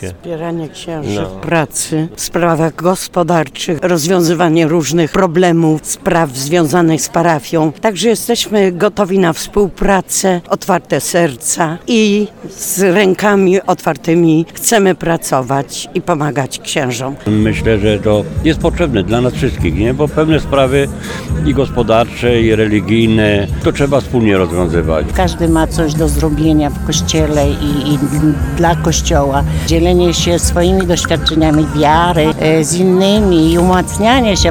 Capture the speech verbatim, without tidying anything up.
Wspieranie księży No. w pracy, w sprawach gospodarczych, rozwiązywanie różnych problemów, spraw związanych z parafią. Także jesteśmy gotowi na współpracę, otwarte serca i z rękami otwartymi chcemy pracować i pomagać księżom. Myślę, że to jest potrzebne dla nas wszystkich, nie? Bo pewne sprawy i gospodarcze, i religijne, to trzeba wspólnie rozwiązywać. Każdy ma coś do zrobienia w Kościele i, i dla Kościoła. Dzielenie się swoimi doświadczeniami wiary e, z innymi i umacnianie się